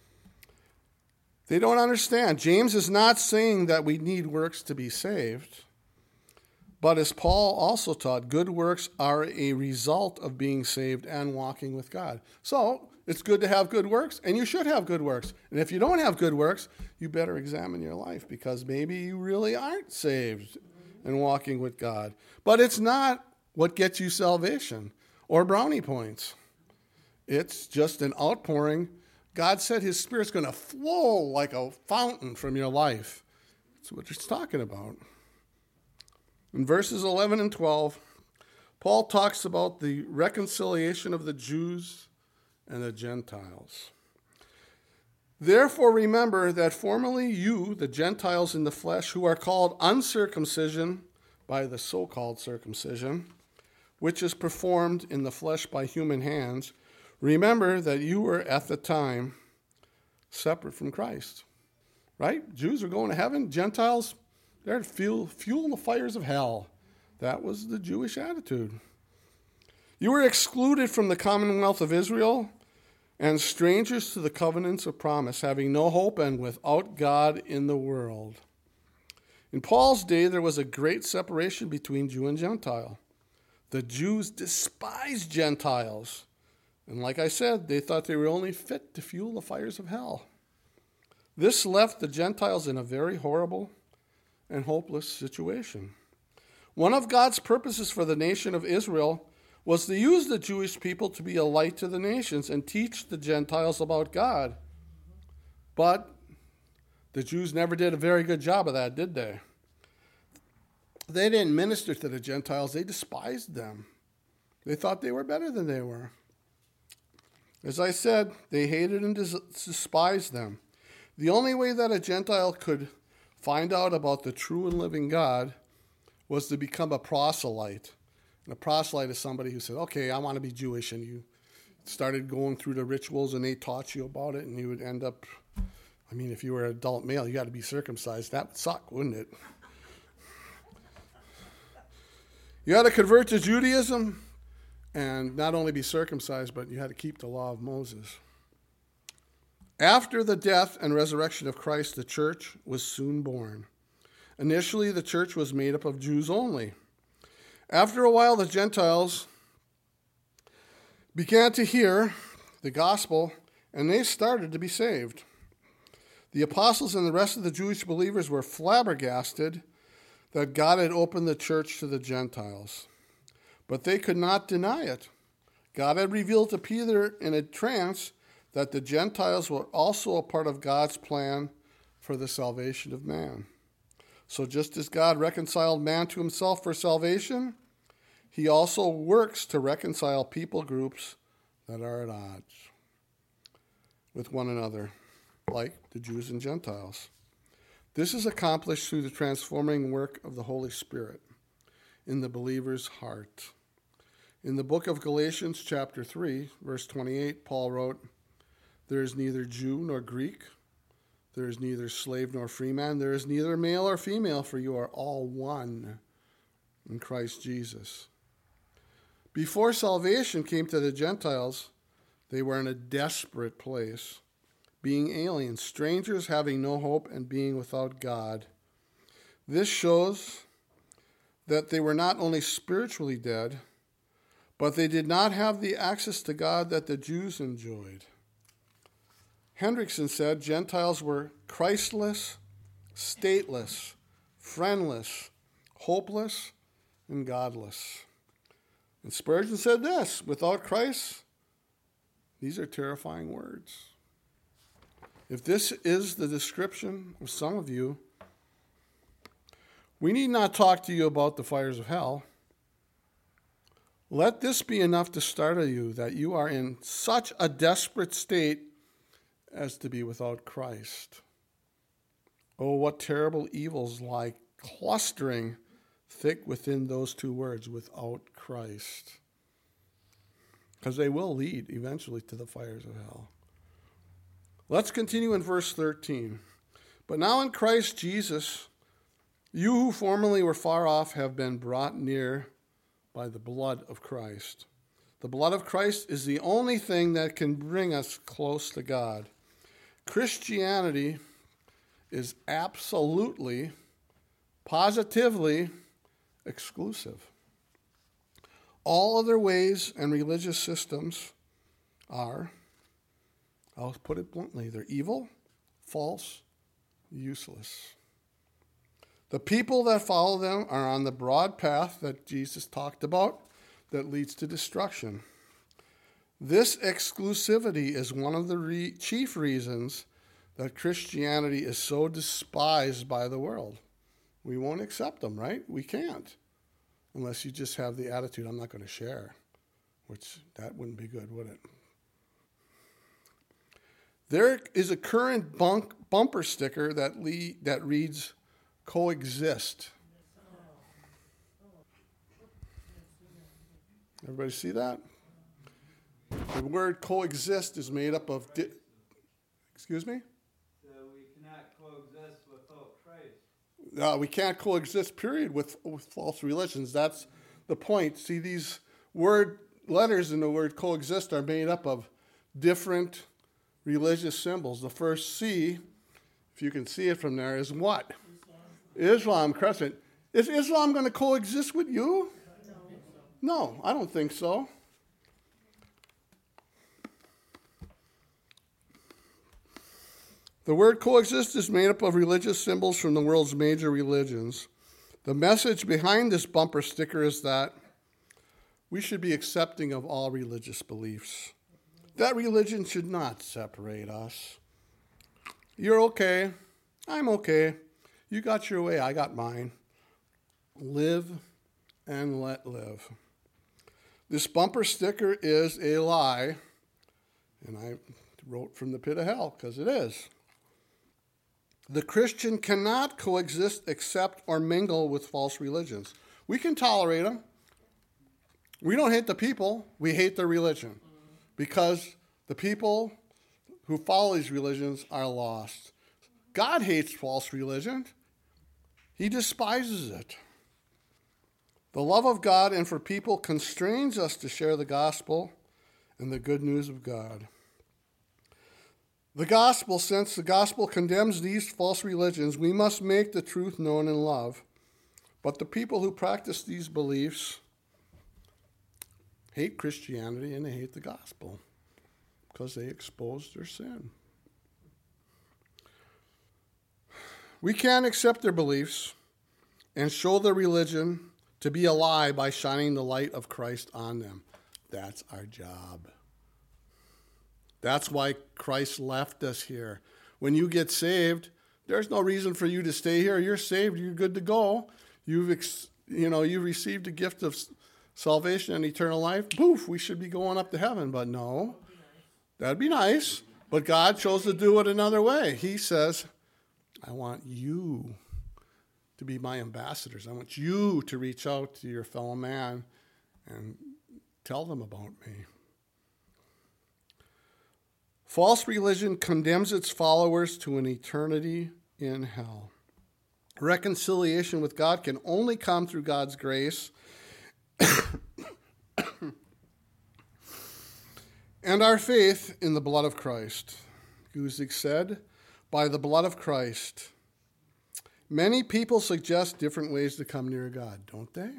They don't understand. James is not saying that we need works to be saved, but as Paul also taught, good works are a result of being saved and walking with God. So it's good to have good works, and you should have good works. And if you don't have good works, you better examine your life, because maybe you really aren't saved and walking with God. But it's not what gets you salvation or brownie points. It's just an outpouring. God said his Spirit's going to flow like a fountain from your life. That's what it's talking about. In verses eleven and twelve, Paul talks about the reconciliation of the Jews and the Gentiles. Therefore remember that formerly you, the Gentiles in the flesh, who are called uncircumcision by the so-called circumcision, which is performed in the flesh by human hands, remember that you were at the time separate from Christ. Right? Jews are going to heaven. Gentiles, they're to fuel, fuel the fires of hell. That was the Jewish attitude. You were excluded from the commonwealth of Israel and strangers to the covenants of promise, having no hope and without God in the world. In Paul's day, there was a great separation between Jew and Gentile. The Jews despised Gentiles. And like I said, they thought they were only fit to fuel the fires of hell. This left the Gentiles in a very horrible and hopeless situation. One of God's purposes for the nation of Israel was to use the Jewish people to be a light to the nations and teach the Gentiles about God. But the Jews never did a very good job of that, did they? They didn't minister to the Gentiles. They despised them. They thought they were better than they were. As I said, they hated and despised them. The only way that a Gentile could find out about the true and living God was to become a proselyte. And a proselyte is somebody who said, okay, I want to be Jewish, and you started going through the rituals, and they taught you about it, and you would end up, I mean, if you were an adult male, you got to be circumcised. That would suck, wouldn't it? You had to convert to Judaism and not only be circumcised, but you had to keep the law of Moses. After the death and resurrection of Christ, the church was soon born. Initially, the church was made up of Jews only. After a while, the Gentiles began to hear the gospel, and they started to be saved. The apostles and the rest of the Jewish believers were flabbergasted that God had opened the church to the Gentiles. But they could not deny it. God had revealed to Peter in a trance that the Gentiles were also a part of God's plan for the salvation of man. So just as God reconciled man to himself for salvation, he also works to reconcile people groups that are at odds with one another, like the Jews and Gentiles. This is accomplished through the transforming work of the Holy Spirit in the believer's heart. In the book of Galatians, chapter three, verse twenty-eight, Paul wrote, "There is neither Jew nor Greek, there is neither slave nor free man, there is neither male or female, for you are all one in Christ Jesus." Before salvation came to the Gentiles, they were in a desperate place, being aliens, strangers, having no hope, and being without God. This shows that they were not only spiritually dead, but they did not have the access to God that the Jews enjoyed. Hendrickson said Gentiles were Christless, stateless, friendless, hopeless, and godless. And Spurgeon said this, without Christ, these are terrifying words. If this is the description of some of you, we need not talk to you about the fires of hell. Let this be enough to startle you that you are in such a desperate state as to be without Christ. Oh, what terrible evils lie clustering thick within those two words, without Christ. Because they will lead eventually to the fires of hell. Let's continue in verse thirteen. But now in Christ Jesus, you who formerly were far off have been brought near by the blood of Christ. The blood of Christ is the only thing that can bring us close to God. Christianity is absolutely, positively exclusive. All other ways and religious systems are, I'll put it bluntly, they're evil, false, useless. The people that follow them are on the broad path that Jesus talked about that leads to destruction. This exclusivity is one of the re- chief reasons that Christianity is so despised by the world. We won't accept them, right? We can't. Unless you just have the attitude, I'm not going to share, which that wouldn't be good, would it? There is a current bunk, bumper sticker that, le- that reads, coexist. Everybody see that? The word coexist is made up of... Di- Excuse me? So we cannot coexist without Christ. Uh, we can't coexist, period, with, with false religions. That's the point. See, these word letters in the word coexist are made up of different religious symbols. The first C, if you can see it from there, is what? Islam, Islam crescent. Is Islam going to coexist with you? No, I don't think so. The word coexist is made up of religious symbols from the world's major religions. The message behind this bumper sticker is that we should be accepting of all religious beliefs. That religion should not separate us. You're okay. I'm okay. You got your way. I got mine. Live and let live. This bumper sticker is a lie, and I wrote from the pit of hell because it is. The Christian cannot coexist, accept, or mingle with false religions. We can tolerate them. We don't hate the people. We hate their religion because the people who follow these religions are lost. God hates false religion. He despises it. The love of God and for people constrains us to share the gospel and the good news of God. The gospel, since the gospel condemns these false religions, we must make the truth known in love. But the people who practice these beliefs hate Christianity and they hate the gospel because they expose their sin. We can't accept their beliefs and show their religion to be a lie by shining the light of Christ on them. That's our job. That's why Christ left us here. When you get saved, there's no reason for you to stay here. You're saved. You're good to go. You've, ex- you know, you've received a gift of salvation and eternal life. Poof, we should be going up to heaven. But no, that'd be nice. But God chose to do it another way. He says, I want you to be my ambassadors. I want you to reach out to your fellow man and tell them about me. False religion condemns its followers to an eternity in hell. Reconciliation with God can only come through God's grace and our faith in the blood of Christ. Guzik said, by the blood of Christ. Many people suggest different ways to come near God, don't they?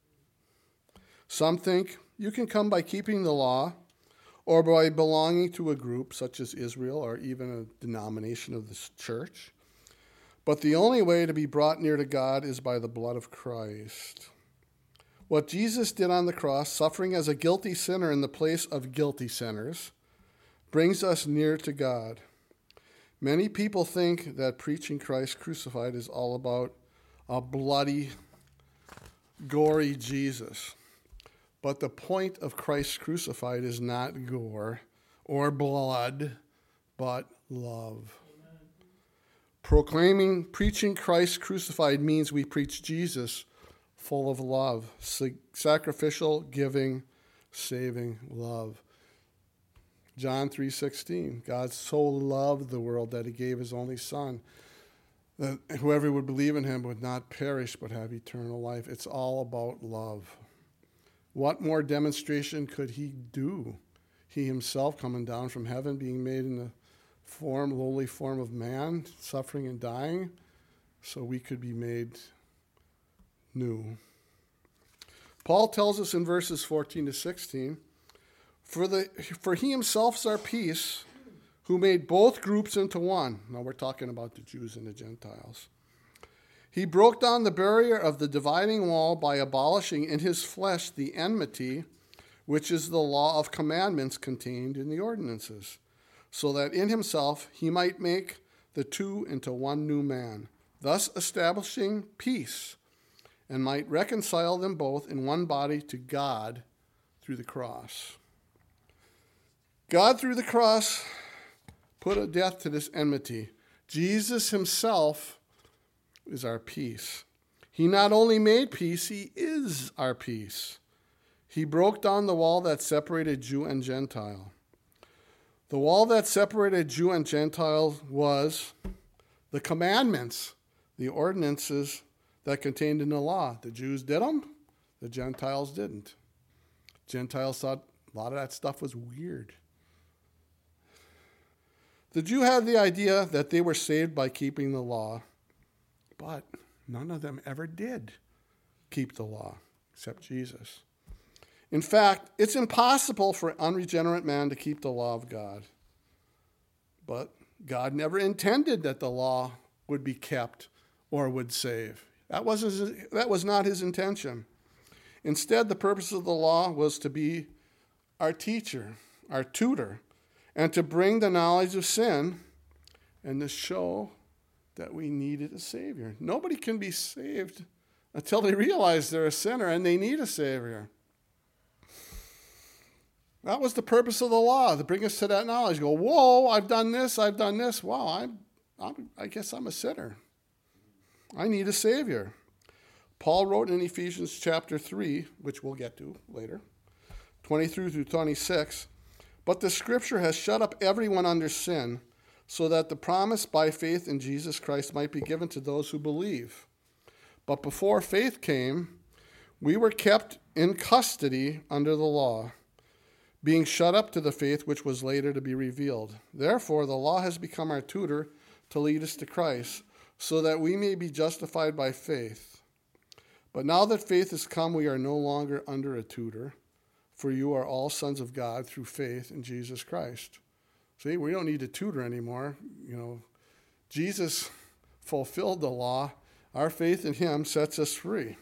Some think you can come by keeping the law or by belonging to a group such as Israel or even a denomination of the church. But the only way to be brought near to God is by the blood of Christ. What Jesus did on the cross, suffering as a guilty sinner in the place of guilty sinners, brings us near to God. Many people think that preaching Christ crucified is all about a bloody, gory Jesus. But the point of Christ crucified is not gore or blood, but love. Amen. Proclaiming, preaching Christ crucified means we preach Jesus full of love, sacrificial, giving, saving love. John three sixteen, God so loved the world that he gave his only son, that whoever would believe in him would not perish but have eternal life. It's all about love. What more demonstration could he do? He himself coming down from heaven, being made in the form, lowly form of man, suffering and dying, so we could be made new. Paul tells us in verses fourteen to sixteen, For the for he himself is our peace, who made both groups into one. Now we're talking about the Jews and the Gentiles. He broke down the barrier of the dividing wall by abolishing in his flesh the enmity, which is the law of commandments contained in the ordinances, so that in himself he might make the two into one new man, thus establishing peace, and might reconcile them both in one body to God through the cross. God, through the cross, put a death to this enmity. Jesus himself is our peace. He not only made peace, he is our peace. He broke down the wall that separated Jew and Gentile. The wall that separated Jew and Gentile was the commandments, the ordinances that contained in the law. The Jews did them, the Gentiles didn't. Gentiles thought a lot of that stuff was weird. The Jew had the idea that they were saved by keeping the law, but none of them ever did keep the law, except Jesus. In fact, it's impossible for an unregenerate man to keep the law of God. But God never intended that the law would be kept or would save. That wasn't, that was not his intention. Instead, the purpose of the law was to be our teacher, our tutor, and to bring the knowledge of sin and to show that we needed a Savior. Nobody can be saved until they realize they're a sinner and they need a Savior. That was the purpose of the law, to bring us to that knowledge. Go, whoa, I've done this, I've done this. Wow, I'm, I'm, I guess I'm a sinner. I need a Savior. Paul wrote in Ephesians chapter three, which we'll get to later, twenty-three through twenty-six, but the Scripture has shut up everyone under sin, so that the promise by faith in Jesus Christ might be given to those who believe. But before faith came, We were kept in custody under the law, being shut up to the faith which was later to be revealed. Therefore, the law has become our tutor to lead us to Christ, so that we may be justified by faith. But now that faith has come, we are no longer under a tutor, for you are all sons of God through faith in Jesus Christ. See, we don't need a tutor anymore. You know, Jesus fulfilled the law. Our faith in him sets us free.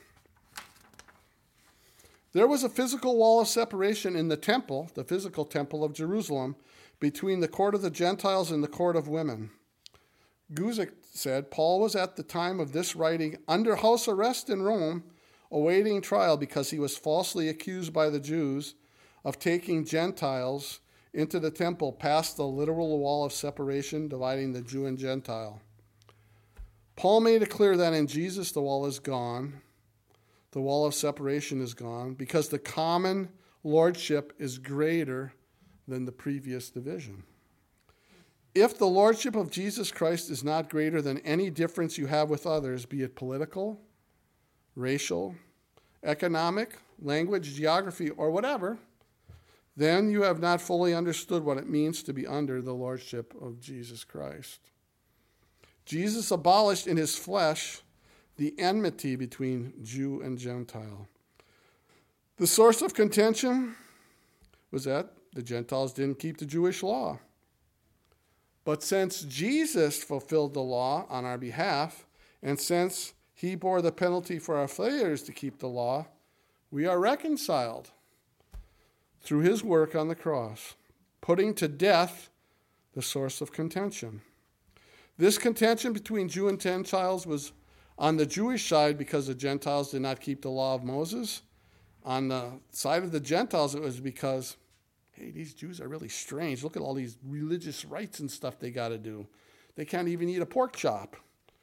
There was a physical wall of separation in the temple, the physical temple of Jerusalem, between the court of the Gentiles and the court of women. Guzik said, Paul was at the time of this writing under house arrest in Rome, awaiting trial because he was falsely accused by the Jews of taking Gentiles into the temple past the literal wall of separation dividing the Jew and Gentile. Paul made it clear that in Jesus the wall is gone. The wall of separation is gone because the common lordship is greater than the previous division. If the lordship of Jesus Christ is not greater than any difference you have with others, be it political, racial, economic, language, geography, or whatever, then you have not fully understood what it means to be under the lordship of Jesus Christ. Jesus abolished in his flesh the enmity between Jew and Gentile. The source of contention was that the Gentiles didn't keep the Jewish law. But since Jesus fulfilled the law on our behalf, and since he bore the penalty for our failures to keep the law, we are reconciled through his work on the cross, putting to death the source of contention. This contention between Jew and Gentiles was on the Jewish side because the Gentiles did not keep the law of Moses. On the side of the Gentiles, it was because, hey, these Jews are really strange. Look at all these religious rites and stuff they got to do. They can't even eat a pork chop.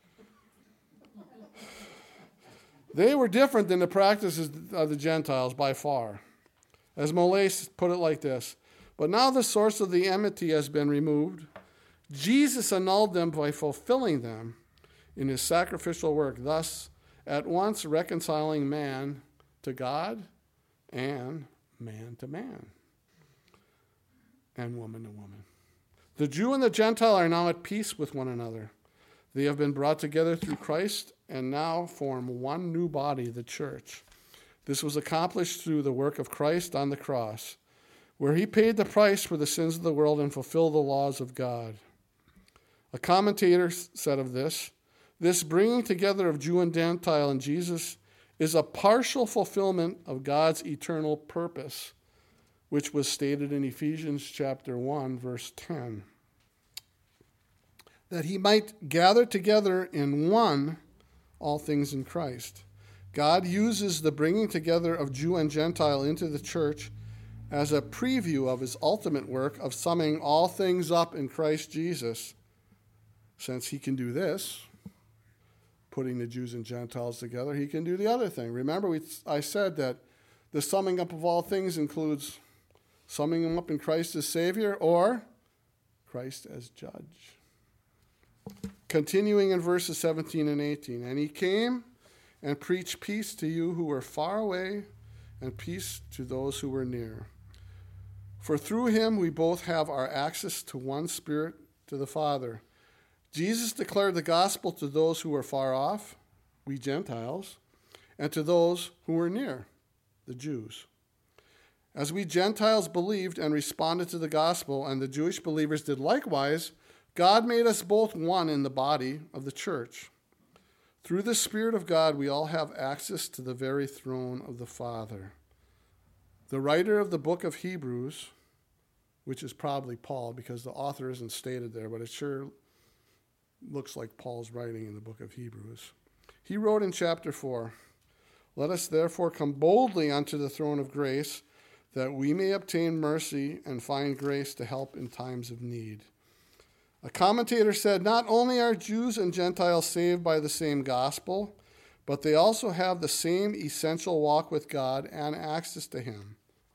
They were different than the practices of the Gentiles by far. As Molay put it like this, but now the source of the enmity has been removed. Jesus annulled them by fulfilling them in his sacrificial work, thus at once reconciling man to God and man to man and woman to woman. The Jew and the Gentile are now at peace with one another. They have been brought together through Christ and now form one new body, the church. This was accomplished through the work of Christ on the cross, where he paid the price for the sins of the world and fulfilled the laws of God. A commentator said of this, this bringing together of Jew and Gentile in Jesus is a partial fulfillment of God's eternal purpose, which was stated in Ephesians chapter one, verse ten. That he might gather together in one all things in Christ. God uses the bringing together of Jew and Gentile into the church as a preview of his ultimate work of summing all things up in Christ Jesus. Since he can do this, putting the Jews and Gentiles together, he can do the other thing. Remember, we, I said that the summing up of all things includes summing them up in Christ as Savior or Christ as Judge. Continuing in verses seventeen and eighteen, and he came and preached peace to you who were far away and peace to those who were near. For through him we both have our access to one Spirit to the Father. Jesus declared the gospel to those who were far off, we Gentiles, and to those who were near, the Jews. As we Gentiles believed and responded to the gospel, and the Jewish believers did likewise, God made us both one in the body of the church. Through the Spirit of God, we all have access to the very throne of the Father. The writer of the book of Hebrews, which is probably Paul, because the author isn't stated there, but it sure looks like Paul's writing in the book of Hebrews. He wrote in chapter four, let us therefore come boldly unto the throne of grace, that we may obtain mercy and find grace to help in times of need. A commentator said, not only are Jews and Gentiles saved by the same gospel, but they also have the same essential walk with God and access to him.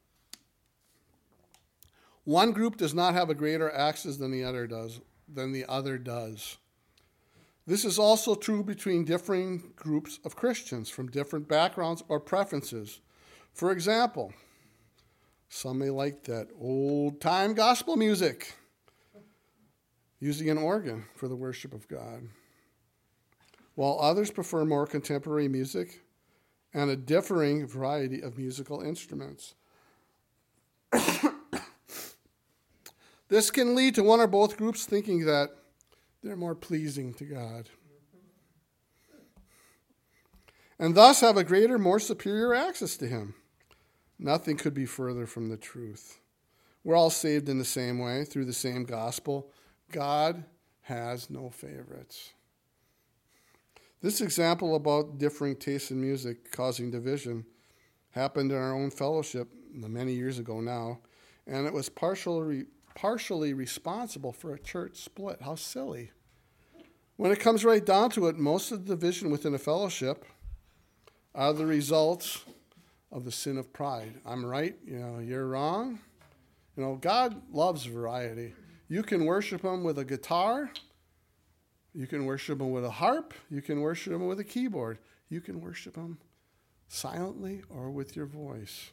One group does not have a greater access than the other does, than the other does. This is also true between differing groups of Christians from different backgrounds or preferences. For example, some may like that old-time gospel music, using an organ for the worship of God, while others prefer more contemporary music and a differing variety of musical instruments. This can lead to one or both groups thinking that they're more pleasing to God, and thus have a greater, more superior access to him. Nothing could be further from the truth. We're all saved in the same way, through the same gospel. God has no favorites. This example about differing tastes in music causing division happened in our own fellowship many years ago now, and it was partially, partially responsible for a church split. How silly. When it comes right down to it, most of the division within a fellowship are the results of the sin of pride. I'm right, you know, you're wrong. You know, God loves variety. You can worship him with a guitar. You can worship him with a harp. You can worship him with a keyboard. You can worship him silently or with your voice.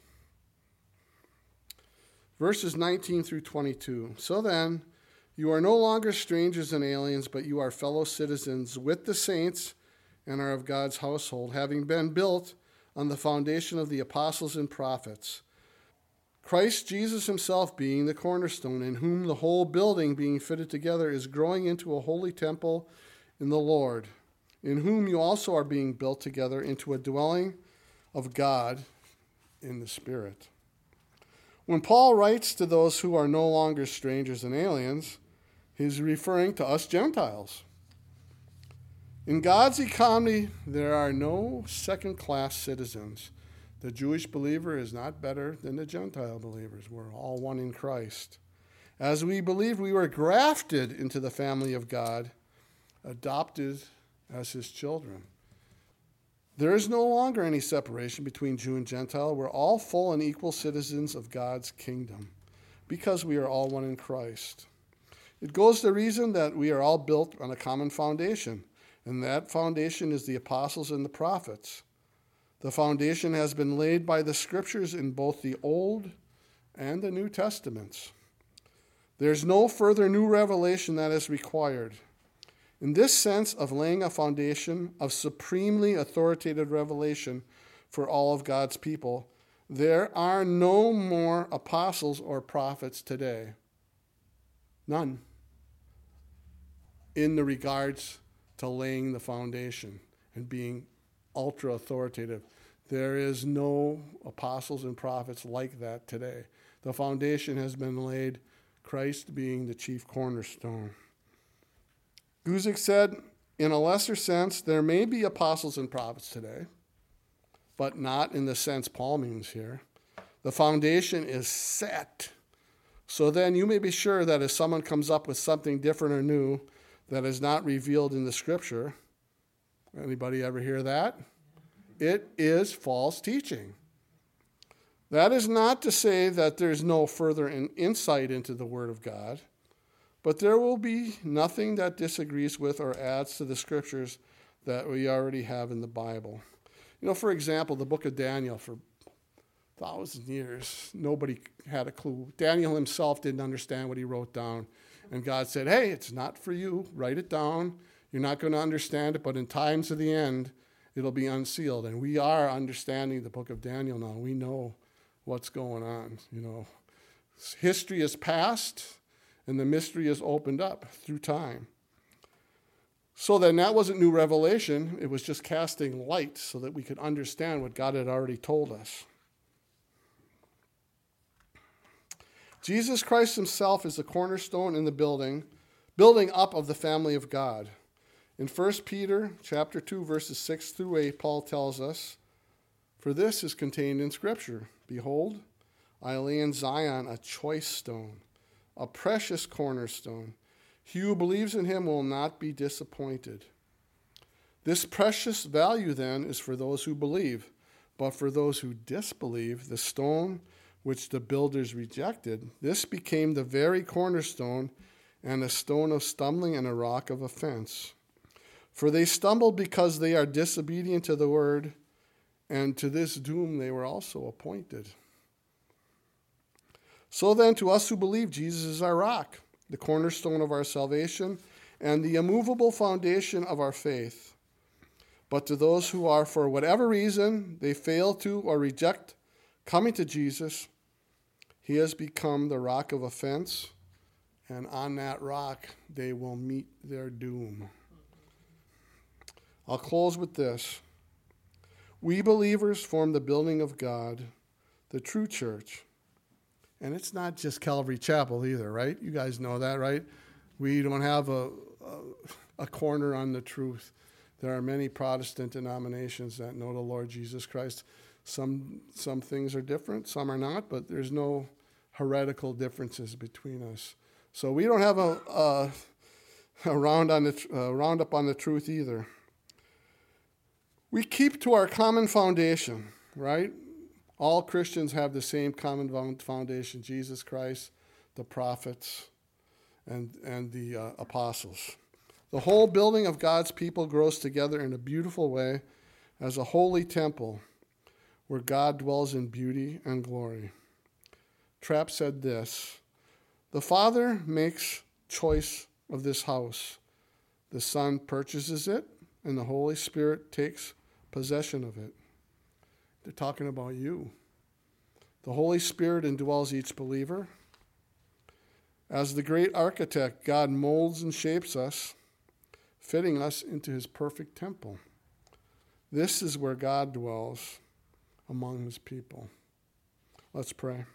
Verses nineteen through twenty-two. So then, you are no longer strangers and aliens, but you are fellow citizens with the saints and are of God's household, having been built on the foundation of the apostles and prophets, Christ Jesus himself being the cornerstone, in whom the whole building being fitted together is growing into a holy temple in the Lord, in whom you also are being built together into a dwelling of God in the Spirit. When Paul writes to those who are no longer strangers and aliens, he's referring to us Gentiles. In God's economy, there are no second-class citizens. The Jewish believer is not better than the Gentile believers. We're all one in Christ. As we believe, we were grafted into the family of God, adopted as his children. There is no longer any separation between Jew and Gentile. We're all full and equal citizens of God's kingdom because we are all one in Christ. It goes to reason that we are all built on a common foundation, and that foundation is the apostles and the prophets. The foundation has been laid by the scriptures in both the Old and the New Testaments. There's no further new revelation that is required. In this sense of laying a foundation of supremely authoritative revelation for all of God's people, there are no more apostles or prophets today. None. In the regards to laying the foundation and being ultra authoritative. There is no apostles and prophets like that today. The foundation has been laid, Christ being the chief cornerstone. Guzik said, in a lesser sense, there may be apostles and prophets today, but not in the sense Paul means here. The foundation is set. So then you may be sure that if someone comes up with something different or new that is not revealed in the scripture, anybody ever hear that? It is false teaching. That is not to say that there's no further in insight into the Word of God, but there will be nothing that disagrees with or adds to the scriptures that we already have in the Bible. You know, for example, the book of Daniel, for a thousand years, nobody had a clue. Daniel himself didn't understand what he wrote down. And God said, hey, it's not for you. Write it down. You're not going to understand it, but in times of the end, it'll be unsealed. And we are understanding the book of Daniel now. We know what's going on. You know, history is past, and the mystery is opened up through time. So then that wasn't new revelation. It was just casting light so that we could understand what God had already told us. Jesus Christ himself is the cornerstone in the building, building up of the family of God. In First Peter chapter two, verses six through eight, Paul tells us, for this is contained in Scripture. Behold, I lay in Zion a choice stone, a precious cornerstone. He who believes in him will not be disappointed. This precious value, then, is for those who believe, but for those who disbelieve, the stone which the builders rejected, this became the very cornerstone and a stone of stumbling and a rock of offense. For they stumbled because they are disobedient to the word, and to this doom they were also appointed. So then, to us who believe, Jesus is our rock, the cornerstone of our salvation, and the immovable foundation of our faith. But to those who are, for whatever reason, they fail to or reject coming to Jesus, he has become the rock of offense, and on that rock they will meet their doom. I'll close with this. We believers form the building of God, the true church. And it's not just Calvary Chapel either, right? You guys know that, right? We don't have a, a, a corner on the truth. There are many Protestant denominations that know the Lord Jesus Christ. Some some things are different, some are not, but there's no heretical differences between us. So we don't have a, a, a round on the a roundup on the truth either. We keep to our common foundation, right? All Christians have the same common foundation: Jesus Christ, the prophets, and and the uh, apostles. The whole building of God's people grows together in a beautiful way as a holy temple where God dwells in beauty and glory. Trapp said this: the Father makes choice of this house. The Son purchases it, and the Holy Spirit takes possession of it. They're talking about you. The Holy Spirit indwells each believer. As the great architect, God molds and shapes us, fitting us into his perfect temple. This is where God dwells among his people. Let's pray.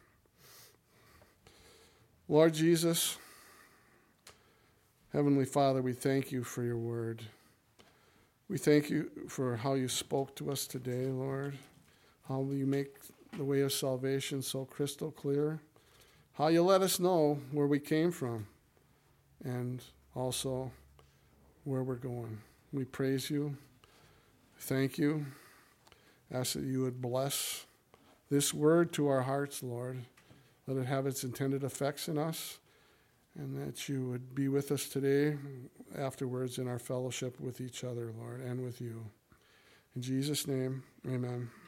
Lord Jesus, Heavenly Father, we thank you for your word. We thank you for how you spoke to us today, Lord, how you make the way of salvation so crystal clear, how you let us know where we came from, and also where we're going. We praise you. Thank you. Ask that you would bless this word to our hearts, Lord. Let it have its intended effects in us, and that you would be with us today, afterwards, in our fellowship with each other, Lord, and with you. In Jesus' name, amen.